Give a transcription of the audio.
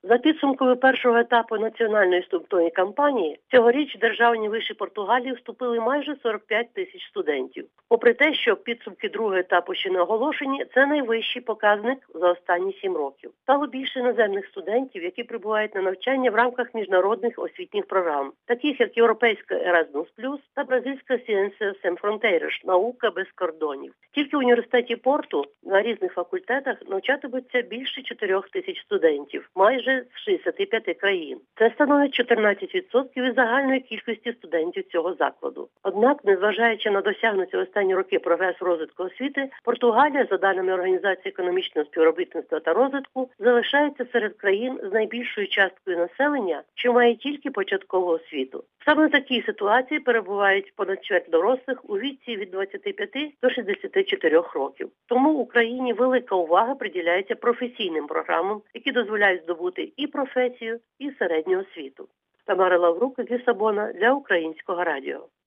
За підсумками першого етапу національної вступної кампанії, цьогоріч в державні виші Португалії вступили майже 45 тисяч студентів. Попри те, що підсумки другого етапу ще не оголошені, це найвищий показник за останні 7 років. Стало більше іноземних студентів, які прибувають на навчання в рамках міжнародних освітніх програм, таких як європейська Erasmus+, та бразильська Ciências Sem Fronteiras – наука без кордонів. Тільки в університеті Порту на різних факультетах навчатимуться більше 4 тисяч студентів, майже з 65 країн. Це становить 14% із загальної кількості студентів цього закладу. Однак, незважаючи на досягнутий останні роки прогрес розвитку освіти, Португалія, за даними Організації економічного співробітництва та розвитку, залишається серед країн з найбільшою часткою населення, що має тільки початкову освіту. Саме в такій ситуації перебувають понад чверть дорослих у віці від 25 до 64 років. Тому Україні велика увага приділяється професійним програмам, які дозволяють здобути і професію, і середню освіту. Тамара Лаврук з Лісабона для Українського радіо.